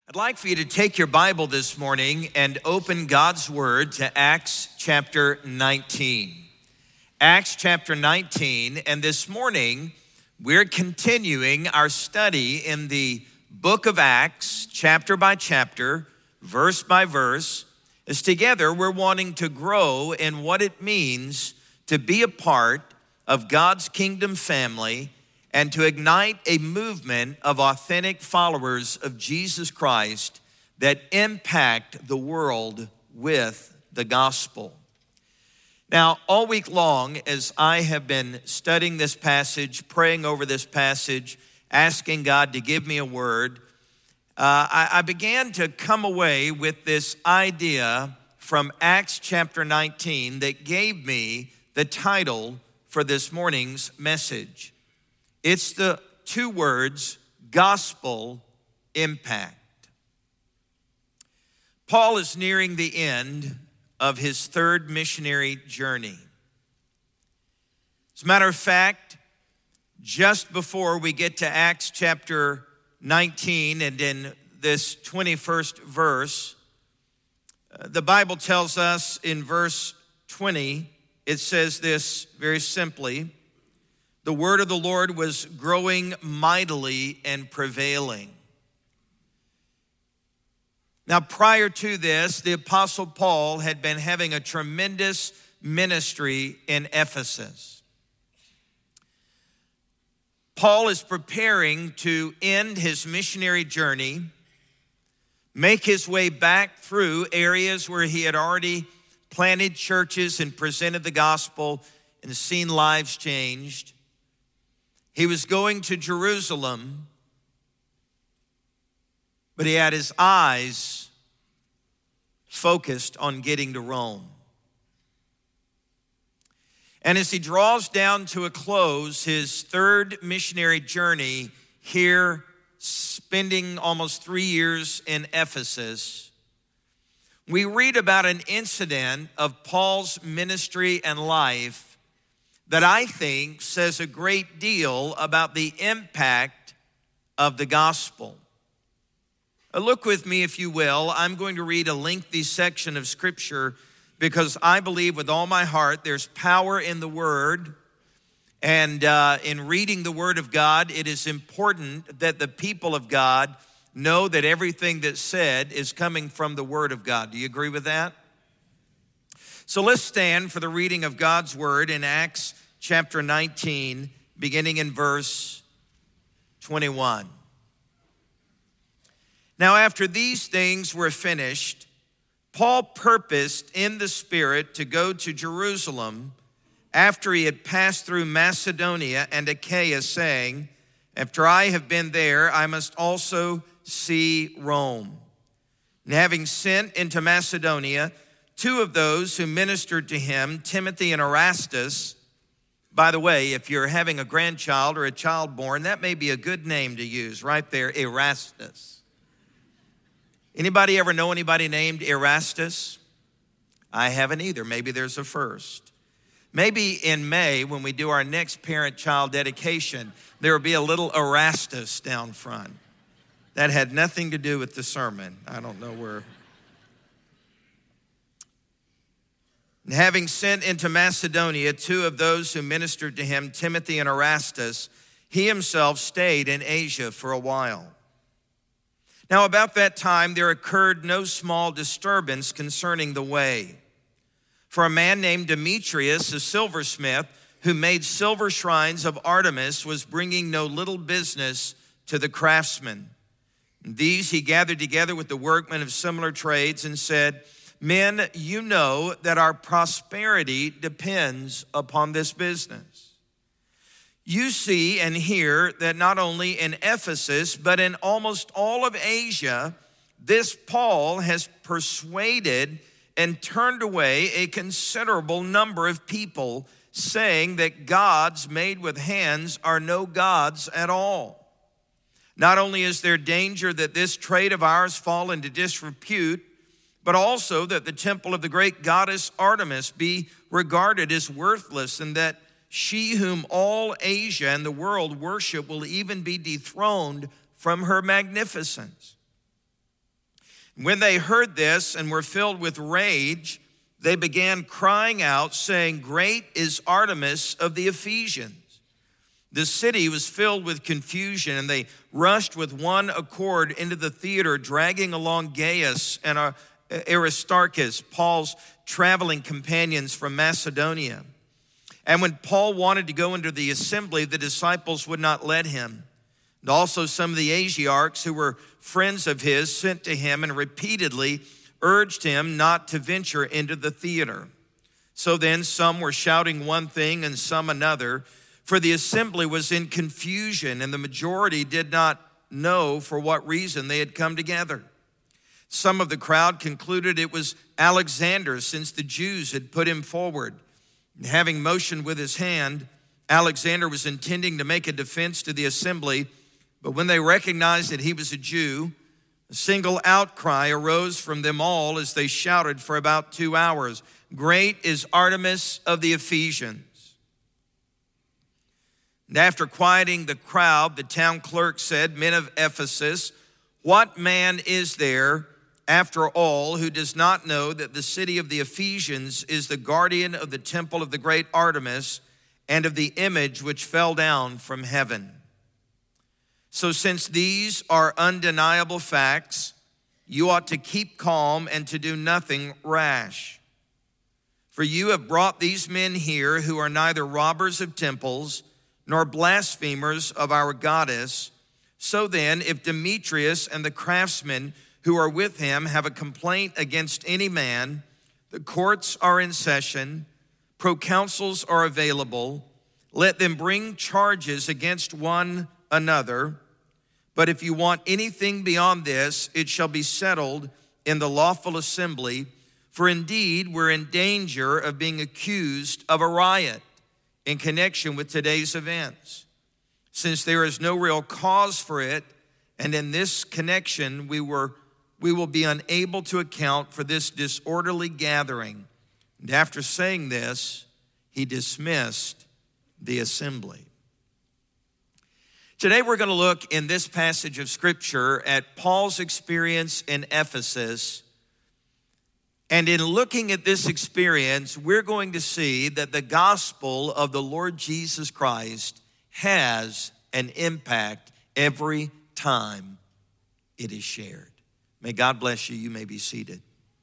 I'd like for you to take your Bible this morning and open God's Word to Acts chapter 19. Acts chapter 19, and this morning we're continuing our study in the book of Acts, chapter by chapter, verse by verse, as together we're wanting to grow in what it means to be a part of God's kingdom family and to ignite a movement of authentic followers of Jesus Christ that impact the world with the gospel. Now, all week long, as I have been studying this passage, praying over this passage, asking God to give me a word, I began to come away with this idea from Acts chapter 19 that gave me the title for this morning's message. It's the two words, gospel impact. Paul is nearing the end of his third missionary journey. As a matter of fact, just before we get to Acts chapter 19 and in this 21st verse, the Bible tells us in verse 20, it says this very simply: the word of the Lord was growing mightily and prevailing. Now, prior to this, the Apostle Paul had been having a tremendous ministry in Ephesus. Paul is preparing to end his missionary journey, make his way back through areas where he had already planted churches and presented the gospel and seen lives changed. He was going to Jerusalem, but he had his eyes focused on getting to Rome. And as he draws down to a close his third missionary journey here, spending almost 3 years in Ephesus, we read about an incident of Paul's ministry and life that I think says a great deal about the impact of the gospel. Look with me, if you will. I'm going to read a lengthy section of scripture because I believe with all my heart there's power in the word. And in reading the word of God, it is important that the people of God know that everything that's said is coming from the word of God. Do you agree with that? So let's stand for the reading of God's word in Acts chapter 19, beginning in verse 21. Now, after these things were finished, Paul purposed in the Spirit to go to Jerusalem after he had passed through Macedonia and Achaia, saying, after I have been there, I must also see Rome. And having sent into Macedonia two of those who ministered to him, Timothy and Erastus. By the way, if you're having a grandchild or a child born, that may be a good name to use right there, Erastus. Anybody ever know anybody named Erastus? I haven't either. Maybe there's a first. Maybe in May, when we do our next parent-child dedication, there will be a little Erastus down front. That had nothing to do with the sermon. I don't know where. And having sent into Macedonia two of those who ministered to him, Timothy and Erastus, he himself stayed in Asia for a while. Now about that time there occurred no small disturbance concerning the way. For a man named Demetrius, a silversmith, who made silver shrines of Artemis, was bringing no little business to the craftsmen. And these he gathered together with the workmen of similar trades and said, men, you know that our prosperity depends upon this business. You see and hear that not only in Ephesus, but in almost all of Asia, this Paul has persuaded and turned away a considerable number of people, saying that gods made with hands are no gods at all. Not only is there danger that this trade of ours fall into disrepute, but also that the temple of the great goddess Artemis be regarded as worthless, and that she whom all Asia and the world worship will even be dethroned from her magnificence. When they heard this and were filled with rage, they began crying out, saying, "Great is Artemis of the Ephesians." The city was filled with confusion, and they rushed with one accord into the theater, dragging along Gaius and Aristarchus, Paul's traveling companions from Macedonia. And when Paul wanted to go into the assembly, the disciples would not let him. And also some of the Asiarchs, who were friends of his, sent to him and repeatedly urged him not to venture into the theater. So then some were shouting one thing and some another, for the assembly was in confusion, and the majority did not know for what reason they had come together. Some of the crowd concluded it was Alexander, since the Jews had put him forward. And having motioned with his hand, Alexander was intending to make a defense to the assembly, but when they recognized that he was a Jew, a single outcry arose from them all as they shouted for about 2 hours, "Great is Artemis of the Ephesians." And after quieting the crowd, the town clerk said, "Men of Ephesus, what man is there, after all, who does not know that the city of the Ephesians is the guardian of the temple of the great Artemis and of the image which fell down from heaven? So since these are undeniable facts, you ought to keep calm and to do nothing rash. For you have brought these men here who are neither robbers of temples nor blasphemers of our goddess. So then, if Demetrius and the craftsmen who are with him have a complaint against any man, the courts are in session, proconsuls are available, let them bring charges against one another. But if you want anything beyond this, it shall be settled in the lawful assembly, for indeed we're in danger of being accused of a riot in connection with today's events, since there is no real cause for it, and in this connection we will be unable to account for this disorderly gathering." And after saying this, he dismissed the assembly. Today we're going to look in this passage of Scripture at Paul's experience in Ephesus. And in looking at this experience, we're going to see that the gospel of the Lord Jesus Christ has an impact every time it is shared. May God bless you. You may be seated.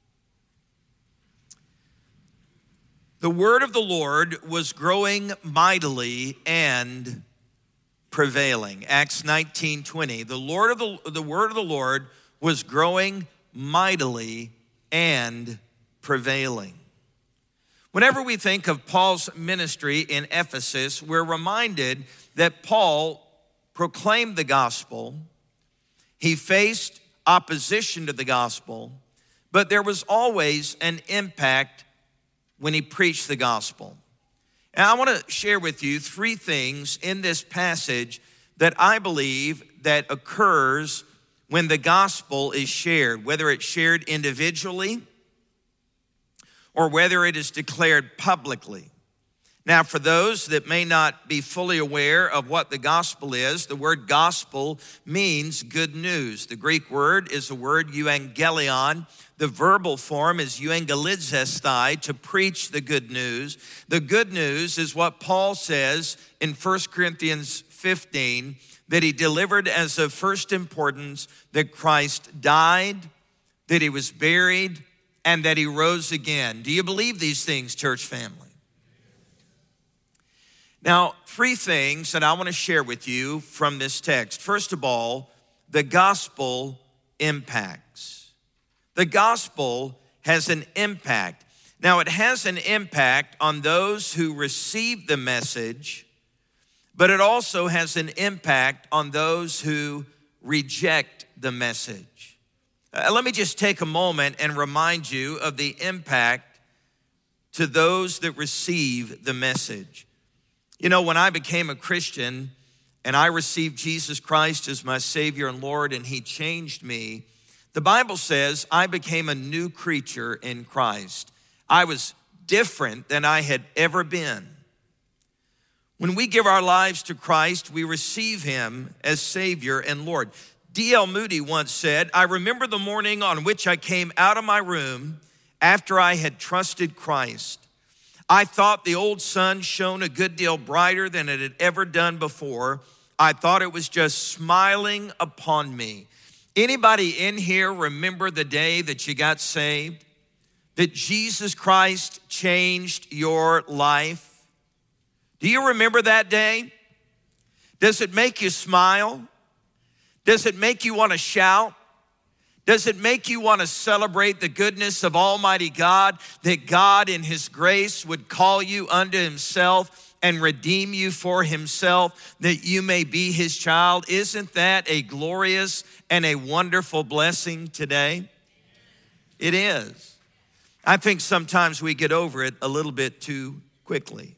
The word of the Lord was growing mightily and prevailing. Acts 19:20. The word of the Lord was growing mightily and prevailing. Whenever we think of Paul's ministry in Ephesus, we're reminded that Paul proclaimed the gospel. He faced opposition to the gospel, but there was always an impact when he preached the gospel. And I want to share with you 3 things in this passage that I believe that occurs when the gospel is shared, whether it's shared individually or whether it is declared publicly. Now, for those that may not be fully aware of what the gospel is, the word gospel means good news. The Greek word is the word euangelion. The verbal form is euangelizestai, to preach the good news. The good news is what Paul says in 1 Corinthians 15, that he delivered as of first importance that Christ died, that he was buried, and that he rose again. Do you believe these things, church family? Now, 3 things that I want to share with you from this text. First of all, the gospel impacts. The gospel has an impact. Now, it has an impact on those who receive the message, but it also has an impact on those who reject the message. Let me just take a moment and remind you of the impact to those that receive the message. You know, when I became a Christian and I received Jesus Christ as my Savior and Lord, and he changed me, the Bible says I became a new creature in Christ. I was different than I had ever been. When we give our lives to Christ, we receive him as Savior and Lord. D.L. Moody once said, "I remember the morning on which I came out of my room after I had trusted Christ. I thought the old sun shone a good deal brighter than it had ever done before. I thought it was just smiling upon me." Anybody in here remember the day that you got saved? That Jesus Christ changed your life? Do you remember that day? Does it make you smile? Does it make you want to shout? Does it make you want to celebrate the goodness of Almighty God, that God in His grace would call you unto Himself and redeem you for Himself, that you may be His child? Isn't that a glorious and a wonderful blessing today? It is. I think sometimes we get over it a little bit too quickly.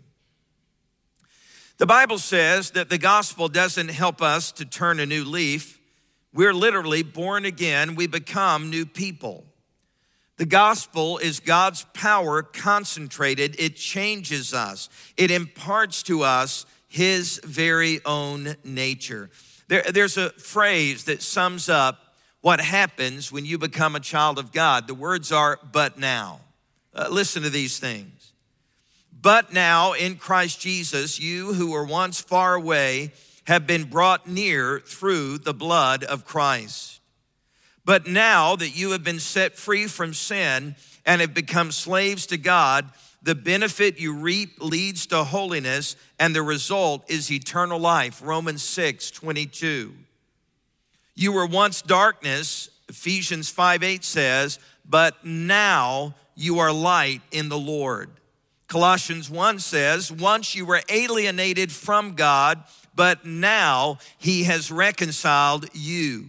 The Bible says that the gospel doesn't help us to turn a new leaf. We're literally born again. We become new people. The gospel is God's power concentrated. It changes us. It imparts to us His very own nature. There's a phrase that sums up what happens when you become a child of God. The words are, "but now." Listen to these things. "But now in Christ Jesus, you who were once far away have been brought near through the blood of Christ. But now that you have been set free from sin and have become slaves to God, the benefit you reap leads to holiness, and the result is eternal life." Romans 6:22. "You were once darkness," Ephesians 5:8 says, "but now you are light in the Lord." Colossians 1 says, "Once you were alienated from God, but now He has reconciled you."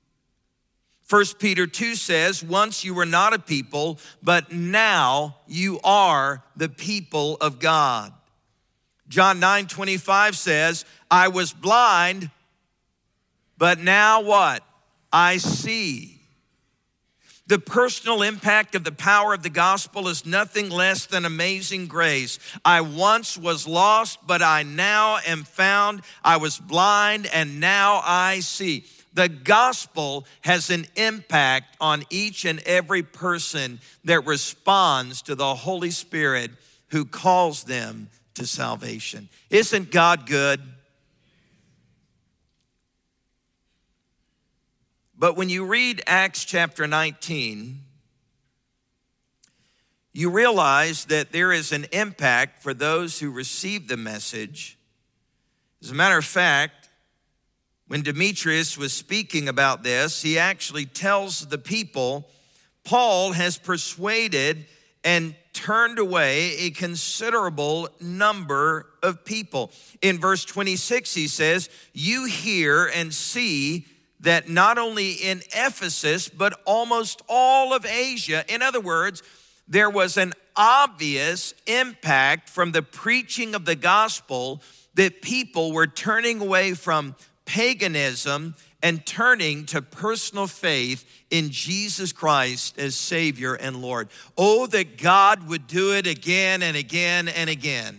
1 Peter 2 says, "Once you were not a people, but now you are the people of God." John 9:25 says, "I was blind, but now what? I see." The personal impact of the power of the gospel is nothing less than amazing grace. I once was lost, but I now am found. I was blind, and now I see. The gospel has an impact on each and every person that responds to the Holy Spirit who calls them to salvation. Isn't God good? But when you read Acts chapter 19, you realize that there is an impact for those who receive the message. As a matter of fact, when Demetrius was speaking about this, he actually tells the people, Paul has persuaded and turned away a considerable number of people. In verse 26, he says, "You hear and see that not only in Ephesus, but almost all of Asia." In other words, there was an obvious impact from the preaching of the gospel, that people were turning away from paganism and turning to personal faith in Jesus Christ as Savior and Lord. Oh, that God would do it again and again and again.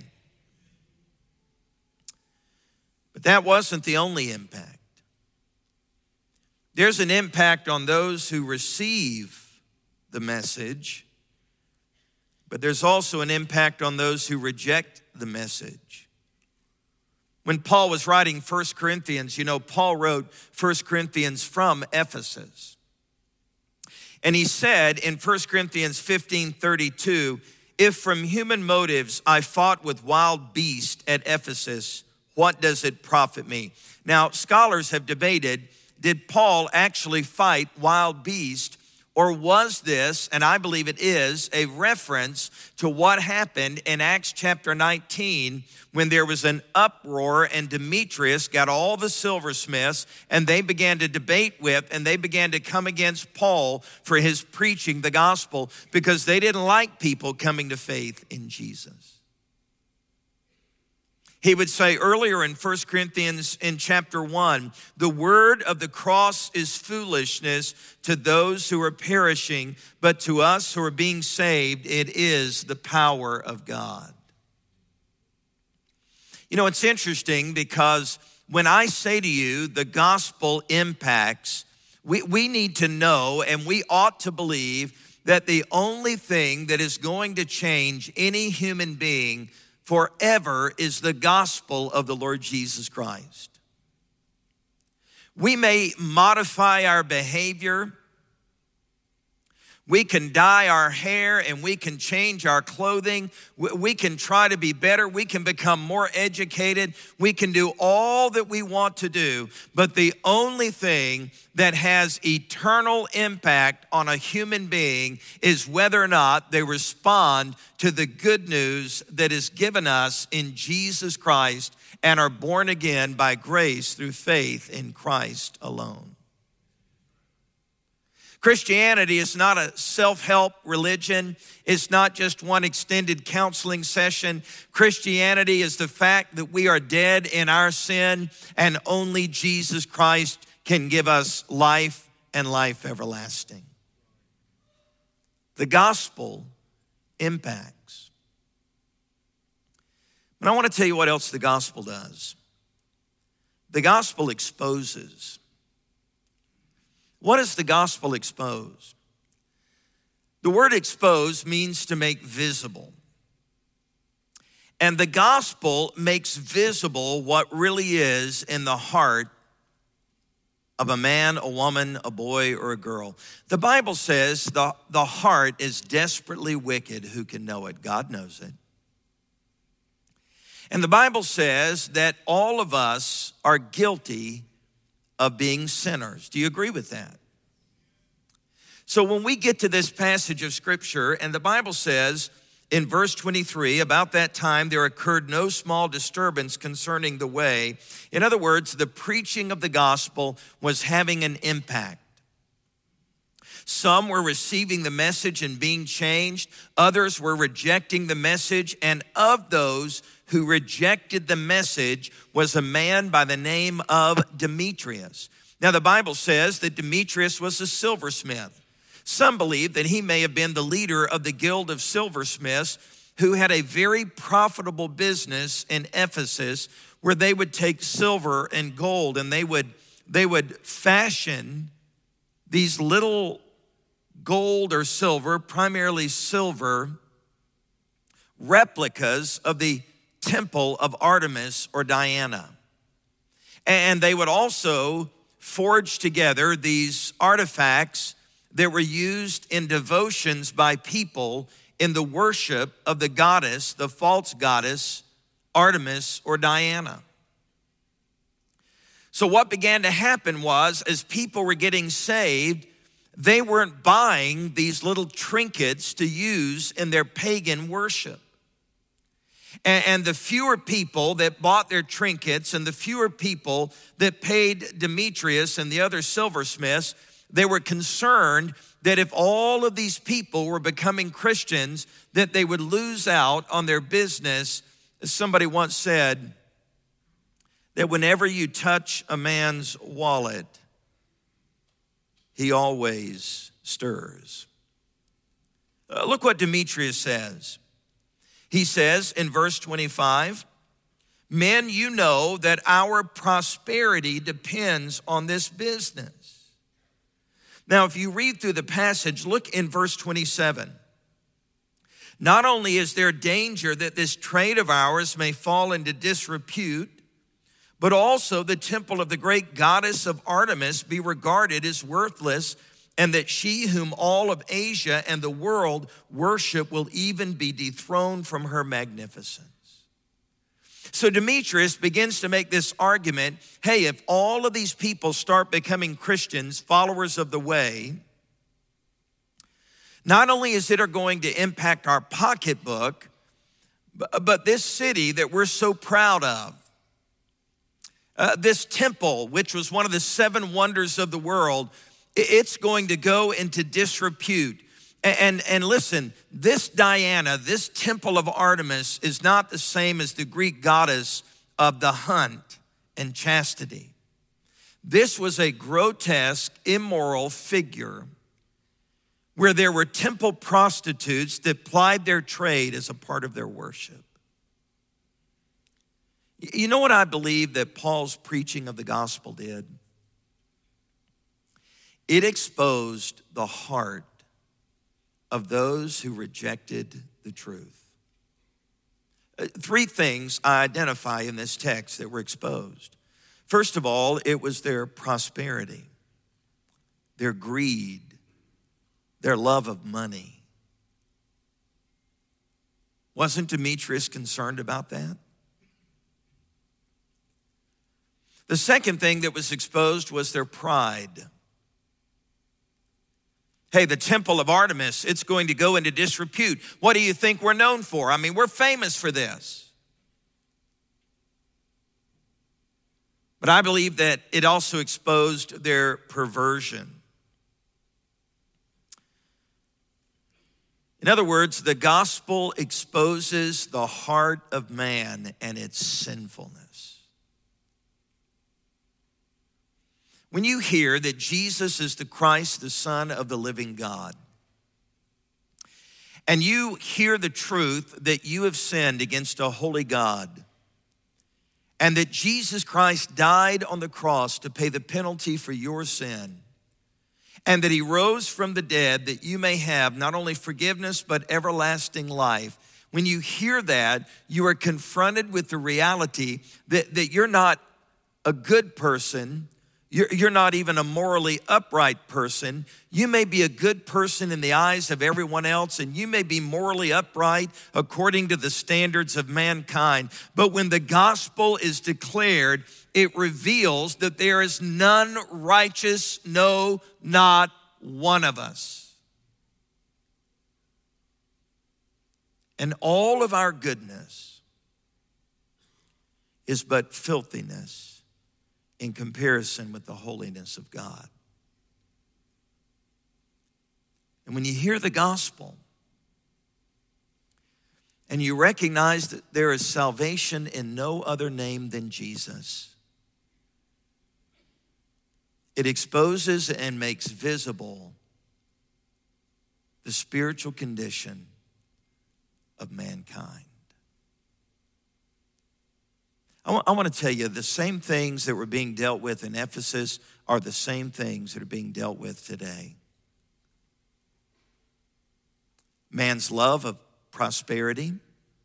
But that wasn't the only impact. There's an impact on those who receive the message, but there's also an impact on those who reject the message. When Paul was writing 1 Corinthians, Paul wrote 1 Corinthians from Ephesus. And he said in 1 Corinthians 15:32, "If from human motives I fought with wild beasts at Ephesus, what does it profit me?" Now, scholars have debated, did Paul actually fight wild beasts, or was this, and I believe it is, a reference to what happened in Acts chapter 19 when there was an uproar and Demetrius got all the silversmiths and they began to debate with and they began to come against Paul for his preaching the gospel because they didn't like people coming to faith in Jesus. He would say earlier in 1 Corinthians in chapter 1, "The word of the cross is foolishness to those who are perishing, but to us who are being saved, it is the power of God." It's interesting because when I say to you the gospel impacts, we need to know and we ought to believe that the only thing that is going to change any human being forever is the gospel of the Lord Jesus Christ. We may modify our behavior. We can dye our hair and we can change our clothing. We can try to be better. We can become more educated. We can do all that we want to do. But the only thing that has eternal impact on a human being is whether or not they respond to the good news that is given us in Jesus Christ and are born again by grace through faith in Christ alone. Christianity is not a self-help religion. It's not just one extended counseling session. Christianity is the fact that we are dead in our sin and only Jesus Christ can give us life and life everlasting. The gospel impacts. But I want to tell you what else the gospel does. The gospel exposes. What does the gospel expose? The word expose means to make visible. And the gospel makes visible what really is in the heart of a man, a woman, a boy, or a girl. The Bible says the heart is desperately wicked. Who can know it? God knows it. And the Bible says that all of us are guilty of being sinners. Do you agree with that? So when we get to this passage of Scripture, and the Bible says in verse 23, about that time there occurred no small disturbance concerning the way. In other words, the preaching of the gospel was having an impact. Some were receiving the message and being changed. Others were rejecting the message. And of those who rejected the message was a man by the name of Demetrius. Now, the Bible says that Demetrius was a silversmith. Some believe that he may have been the leader of the guild of silversmiths who had a very profitable business in Ephesus where they would take silver and gold and they would fashion these little gold or silver, primarily silver, replicas of the temple of Artemis or Diana. And they would also forge together these artifacts that were used in devotions by people in the worship of the goddess, the false goddess, Artemis or Diana. So what began to happen was, as people were getting saved, they weren't buying these little trinkets to use in their pagan worship. And the fewer people that bought their trinkets and the fewer people that paid Demetrius and the other silversmiths, they were concerned that if all of these people were becoming Christians, that they would lose out on their business. As somebody once said, that whenever you touch a man's wallet, he always stirs. Look what Demetrius says. He says in verse 25, men, you know that our prosperity depends on this business. Now, if you read through the passage, look in verse 27. Not only is there danger that this trade of ours may fall into disrepute, but also the temple of the great goddess of Artemis be regarded as worthless, and that she whom all of Asia and the world worship will even be dethroned from her magnificence. So Demetrius begins to make this argument, hey, if all of these people start becoming Christians, followers of the way, not only is it going to impact our pocketbook, but this city that we're so proud of, this temple, which was one of the 7 wonders of the world, it's going to go into disrepute. And listen, this Diana, this temple of Artemis is not the same as the Greek goddess of the hunt and chastity. This was a grotesque, immoral figure where there were temple prostitutes that plied their trade as a part of their worship. You know what I believe that Paul's preaching of the gospel did? It exposed the heart of those who rejected the truth. Three things I identify in this text that were exposed. First of all, it was their prosperity, their greed, their love of money. Wasn't Demetrius concerned about that? The second thing that was exposed was their pride. Hey, the temple of Artemis, it's going to go into disrepute. What do you think we're known for? I mean, we're famous for this. But I believe that it also exposed their perversion. In other words, the gospel exposes the heart of man and its sinfulness. When you hear that Jesus is the Christ, the Son of the living God, and you hear the truth that you have sinned against a holy God, and that Jesus Christ died on the cross to pay the penalty for your sin, and that he rose from the dead that you may have not only forgiveness but everlasting life. When you hear that, you are confronted with the reality that you're not a good person. You're not even a morally upright person. You may be a good person in the eyes of everyone else, and you may be morally upright according to the standards of mankind. But when the gospel is declared, it reveals that there is none righteous, no, not one of us. And all of our goodness is but filthiness in comparison with the holiness of God. And when you hear the gospel and you recognize that there is salvation in no other name than Jesus, it exposes and makes visible the spiritual condition of mankind. I want to tell you, the same things that were being dealt with in Ephesus are the same things that are being dealt with today. Man's love of prosperity,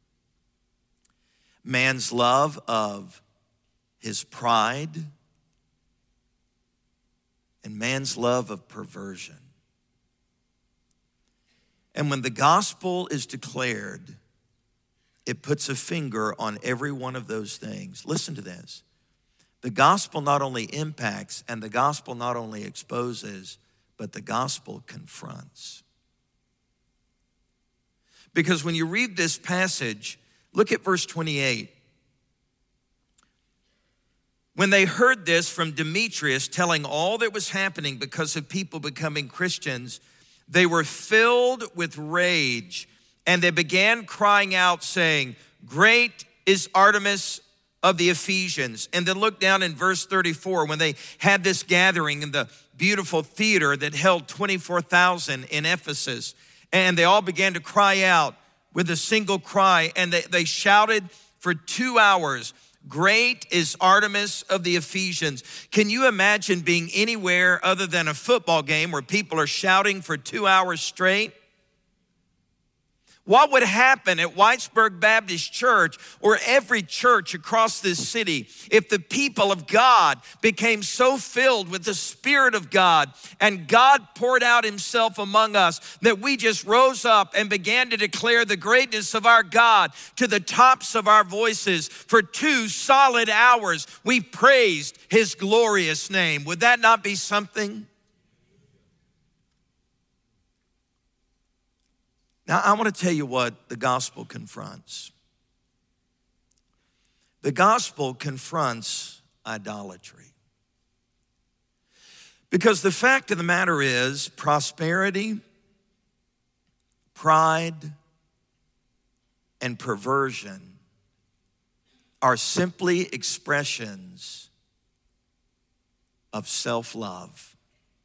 man's love of his pride, and man's love of perversion. And when the gospel is declared, it puts a finger on every one of those things. Listen to this. The gospel not only impacts and the gospel not only exposes, but the gospel confronts. Because when you read this passage, look at verse 28. When they heard this from Demetrius telling all that was happening because of people becoming Christians, they were filled with rage. And they began crying out, saying, "Great is Artemis of the Ephesians." And then look down in verse 34, when they had this gathering in the beautiful theater that held 24,000 in Ephesus. And they all began to cry out with a single cry. And they shouted for 2 hours, "Great is Artemis of the Ephesians." Can you imagine being anywhere other than a football game where people are shouting for 2 hours straight? What would happen at Whitesburg Baptist Church or every church across this city if the people of God became so filled with the Spirit of God and God poured out himself among us that we just rose up and began to declare the greatness of our God to the tops of our voices for 2 solid hours? We praised his glorious name. Would that not be something? Now, I want to tell you what the gospel confronts. The gospel confronts idolatry. Because the fact of the matter is, prosperity, pride, and perversion are simply expressions of self-love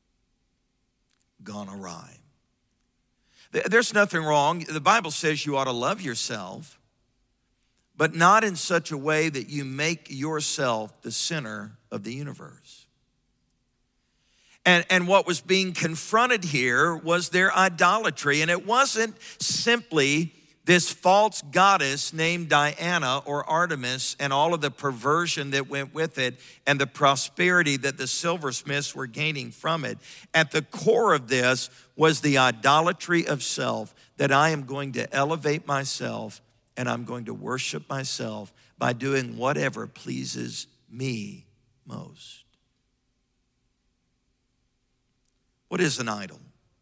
gone awry. There's nothing wrong. The Bible says you ought to love yourself, but not in such a way that you make yourself the center of the universe. And what was being confronted here was their idolatry. And it wasn't simply this false goddess named Diana or Artemis and all of the perversion that went with it and the prosperity that the silversmiths were gaining from it. At the core of this was the idolatry of self, that I am going to elevate myself and I'm going to worship myself by doing whatever pleases me most. What is an idol?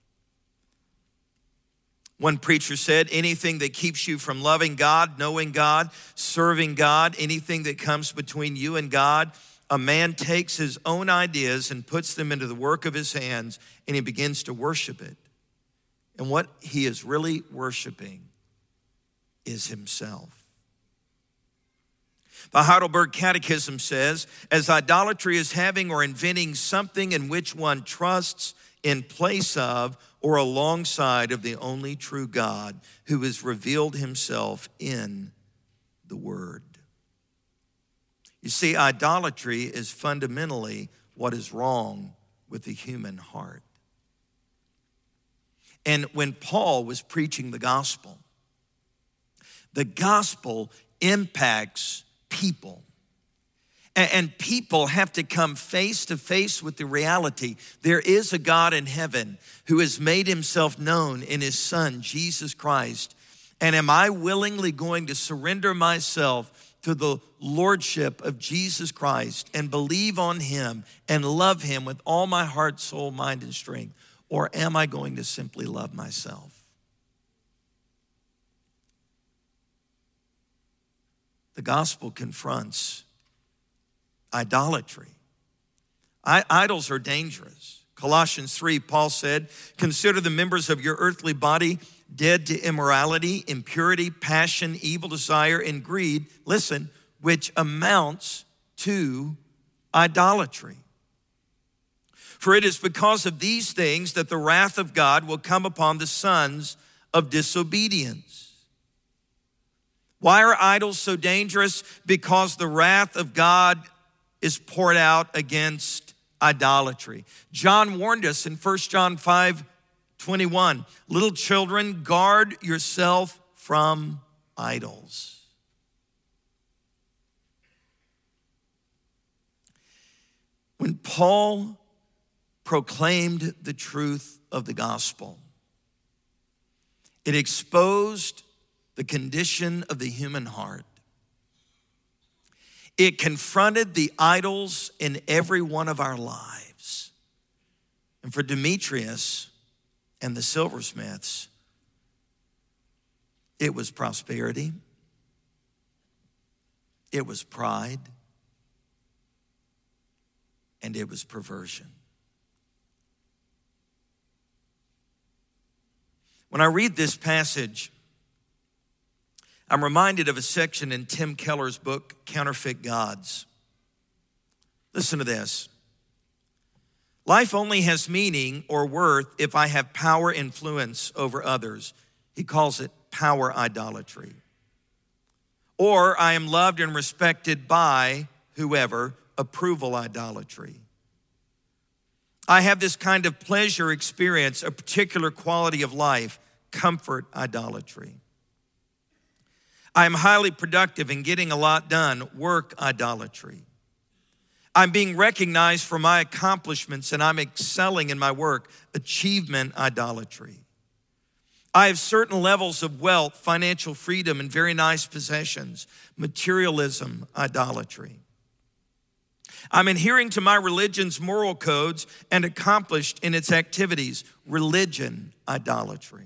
One preacher said, anything that keeps you from loving God, knowing God, serving God, anything that comes between you and God, a man takes his own ideas and puts them into the work of his hands, and he begins to worship it. And what he is really worshiping is himself. The Heidelberg Catechism says, as idolatry is having or inventing something in which one trusts in place of or alongside of the only true God who has revealed himself in the Word. You see, idolatry is fundamentally what is wrong with the human heart. And when Paul was preaching the gospel impacts people. And people have to come face to face with the reality. There is a God in heaven who has made himself known in his Son, Jesus Christ. And am I willingly going to surrender myself to the lordship of Jesus Christ and believe on him and love him with all my heart, soul, mind, and strength? Or am I going to simply love myself? The gospel confronts idolatry. Idols are dangerous. Colossians 3, Paul said, consider the members of your earthly body dead to immorality, impurity, passion, evil desire, and greed, listen, which amounts to idolatry. For it is because of these things that the wrath of God will come upon the sons of disobedience. Why are idols so dangerous? Because the wrath of God is poured out against idolatry. John warned us in 1 John 5:21, little children, guard yourself from idols. When Paul proclaimed the truth of the gospel, it exposed the condition of the human heart. It confronted the idols in every one of our lives. And for Demetrius and the silversmiths, it was prosperity, it was pride, and it was perversion. When I read this passage, I'm reminded of a section in Tim Keller's book, Counterfeit Gods. Listen to this. Life only has meaning or worth if I have power influence over others. He calls it power idolatry. Or I am loved and respected by whoever, approval idolatry. I have this kind of pleasure experience, a particular quality of life, comfort idolatry. I am highly productive in getting a lot done, work idolatry. I'm being recognized for my accomplishments and I'm excelling in my work, achievement idolatry. I have certain levels of wealth, financial freedom, and very nice possessions, materialism idolatry. I'm adhering to my religion's moral codes and accomplished in its activities, religion idolatry.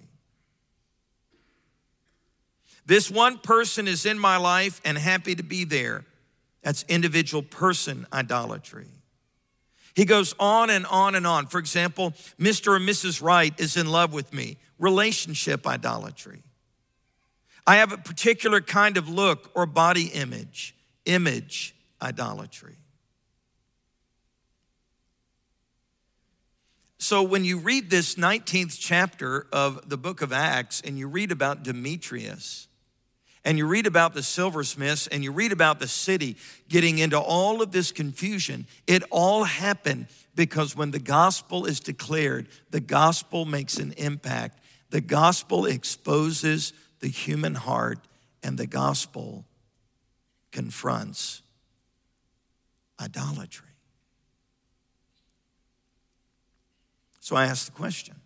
This one person is in my life and happy to be there. That's individual person idolatry. He goes on and on and on. For example, Mr. and Mrs. Wright is in love with me. Relationship idolatry. I have a particular kind of look or body image. Image idolatry. So when you read this 19th chapter of the book of Acts and you read about Demetrius, and you read about the silversmiths, and you read about the city getting into all of this confusion, it all happened because when the gospel is declared, the gospel makes an impact. The gospel exposes the human heart, and the gospel confronts idolatry. So I ask the question,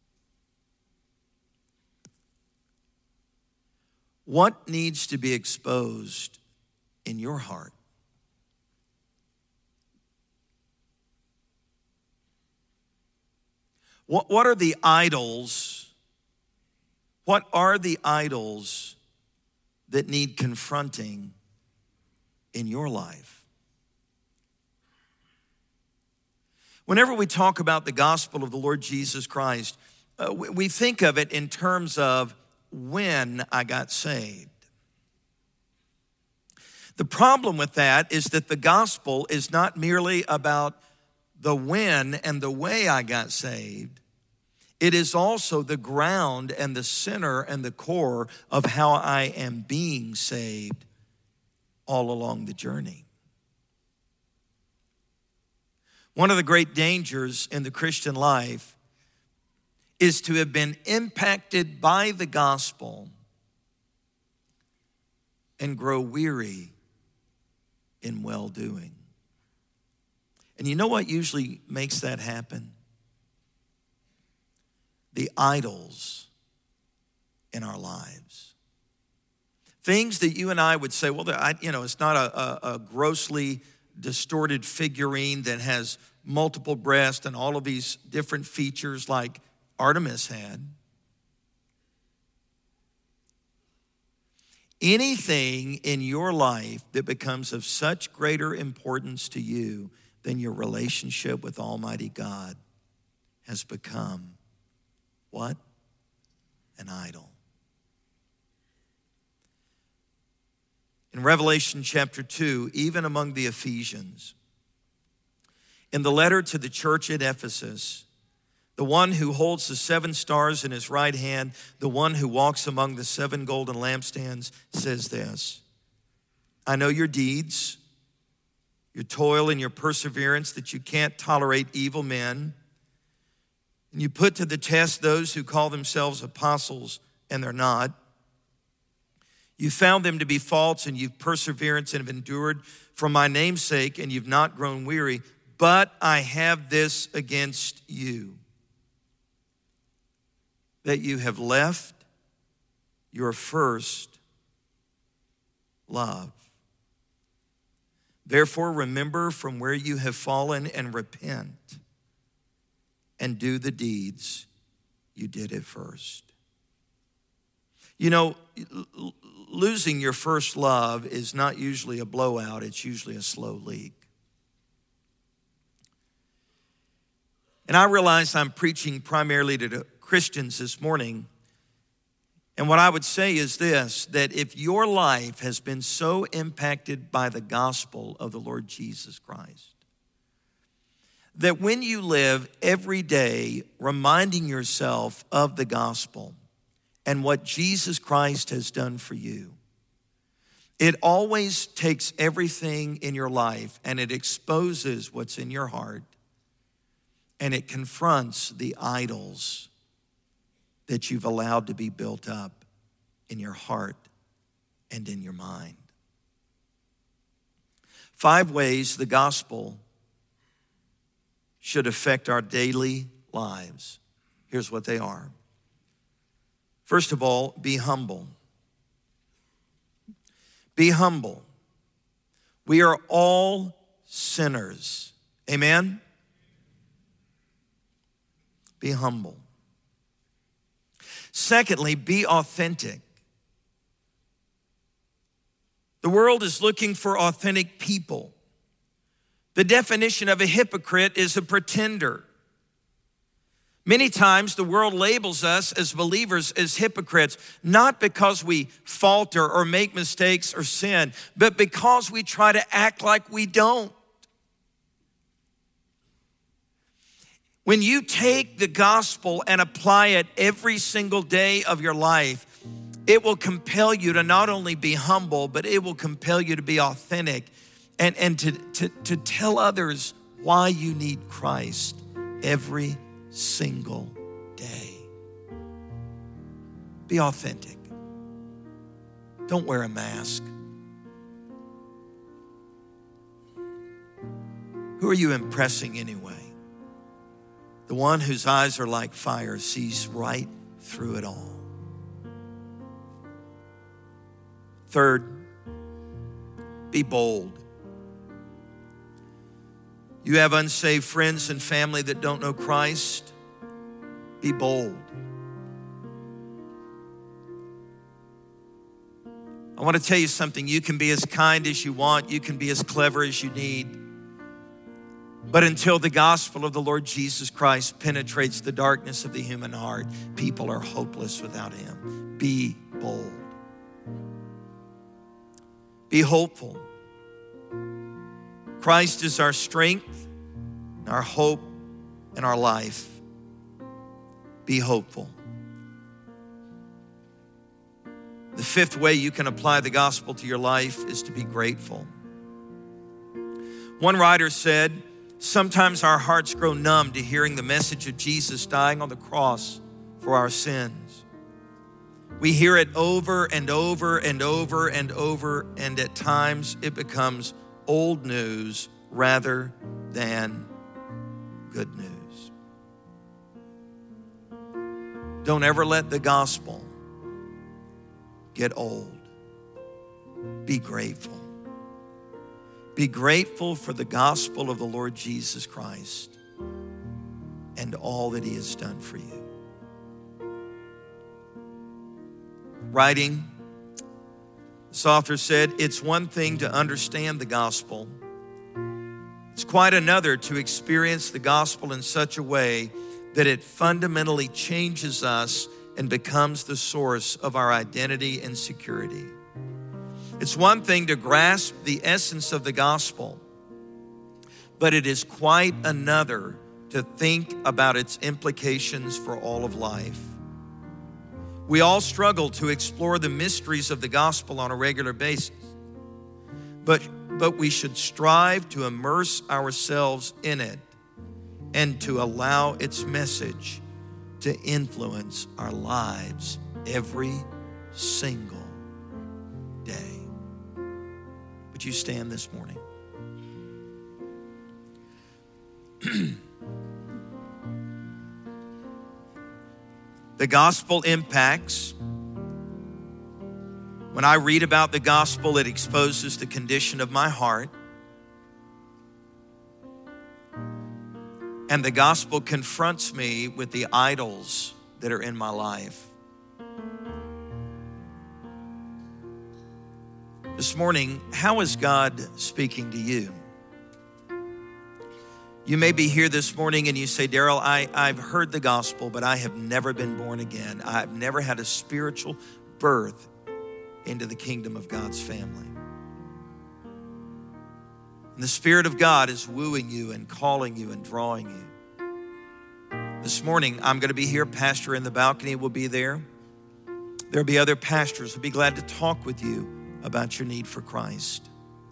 what needs to be exposed in your heart? What are the idols? What are the idols that need confronting in your life? Whenever we talk about the gospel of the Lord Jesus Christ, we think of it in terms of when I got saved. The problem with that is that the gospel is not merely about the when and the way I got saved. It is also the ground and the center and the core of how I am being saved all along the journey. One of the great dangers in the Christian life is to have been impacted by the gospel and grow weary in well-doing. And you know what usually makes that happen? The idols in our lives. Things that you and I would say, well, it's not a grossly distorted figurine that has multiple breasts and all of these different features like Artemis had. Anything in your life that becomes of such greater importance to you than your relationship with Almighty God has become what? An idol. In Revelation chapter 2, even among the Ephesians, in the letter to the church at Ephesus, the one who holds the 7 stars in his right hand, the one who walks among the 7 golden lampstands, says this: I know your deeds, your toil and your perseverance, that you can't tolerate evil men. And you put to the test those who call themselves apostles and they're not. You found them to be false, and you've perseverance and have endured for my name's sake, and you've not grown weary. But I have this against you, that you have left your first love. Therefore, remember from where you have fallen and repent and do the deeds you did at first. You know, losing your first love is not usually a blowout, it's usually a slow leak. And I realize I'm preaching primarily to Christians this morning. And what I would say is this, that if your life has been so impacted by the gospel of the Lord Jesus Christ, that when you live every day reminding yourself of the gospel and what Jesus Christ has done for you, it always takes everything in your life and it exposes what's in your heart, and it confronts the idols that you've allowed to be built up in your heart and in your mind. 5 ways the gospel should affect our daily lives. Here's what they are. First of all, be humble. Be humble. We are all sinners. Amen? Be humble. Secondly, be authentic. The world is looking for authentic people. The definition of a hypocrite is a pretender. Many times the world labels us as believers as hypocrites, not because we falter or make mistakes or sin, but because we try to act like we don't. When you take the gospel and apply it every single day of your life, It will compel you to not only be humble, but it will compel you to be authentic and to tell others why you need Christ every single day. Be authentic. Don't wear a mask. Who are you impressing anyway? The one whose eyes are like fire sees right through it all. Third, be bold. You have unsaved friends and family that don't know Christ. Be bold. I want to tell you something. You can be as kind as you want. You can be as clever as you need. But until the gospel of the Lord Jesus Christ penetrates the darkness of the human heart, people are hopeless without him. Be bold. Be hopeful. Christ is our strength, our hope, and our life. Be hopeful. The fifth way you can apply the gospel to your life is to be grateful. One writer said, sometimes our hearts grow numb to hearing the message of Jesus dying on the cross for our sins. We hear it over and over and over and over, and at times it becomes old news rather than good news. Don't ever let the gospel get old. Be grateful. Be grateful for the gospel of the Lord Jesus Christ and all that he has done for you. Writing, this author said, it's one thing to understand the gospel. It's quite another to experience the gospel in such a way that it fundamentally changes us and becomes the source of our identity and security. It's one thing to grasp the essence of the gospel, but it is quite another to think about its implications for all of life. We all struggle to explore the mysteries of the gospel on a regular basis, but we should strive to immerse ourselves in it and to allow its message to influence our lives every single day. Would you stand this morning? The gospel impacts. When I read about the gospel, it exposes the condition of my heart. And the gospel confronts me with the idols that are in my life. This morning, how is God speaking to you? You may be here this morning and you say, Daryl, I've heard the gospel, but I have never been born again. I've never had a spiritual birth into the kingdom of God's family. And the Spirit of God is wooing you and calling you and drawing you. This morning, I'm going to be here. Pastor in the balcony will be there. There'll be other pastors who'll be glad to talk with you about your need for Christ.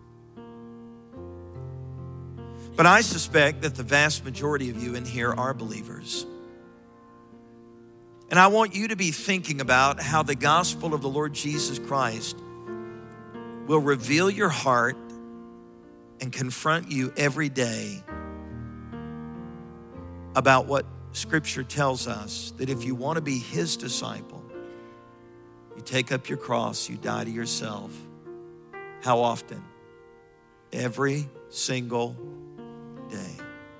But I suspect that the vast majority of you in here are believers. And I want you to be thinking about how the gospel of the Lord Jesus Christ will reveal your heart and confront you every day about what Scripture tells us, that if you want to be his disciple, you take up your cross, you die to yourself. How often? Every single day.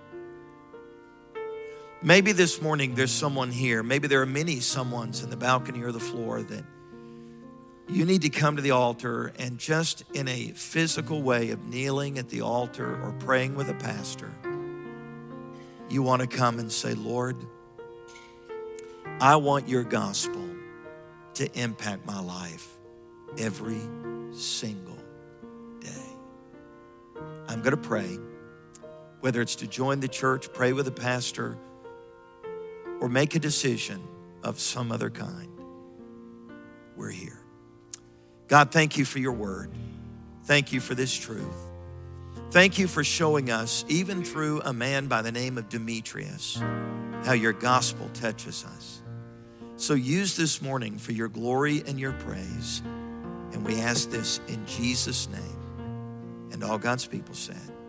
Maybe this morning there's someone here, maybe there are many someones in the balcony or the floor that you need to come to the altar and just in a physical way of kneeling at the altar or praying with a pastor, you want to come and say, Lord, I want your gospel to impact my life every single day. I'm going to pray, whether it's to join the church, pray with a pastor, or make a decision of some other kind. we're here. God, thank you for your word. Thank you for this truth. Thank you for showing us, even through a man by the name of Demetrius, how your gospel touches us. So use this morning for your glory and your praise. And we ask this in Jesus' name. And all God's people said,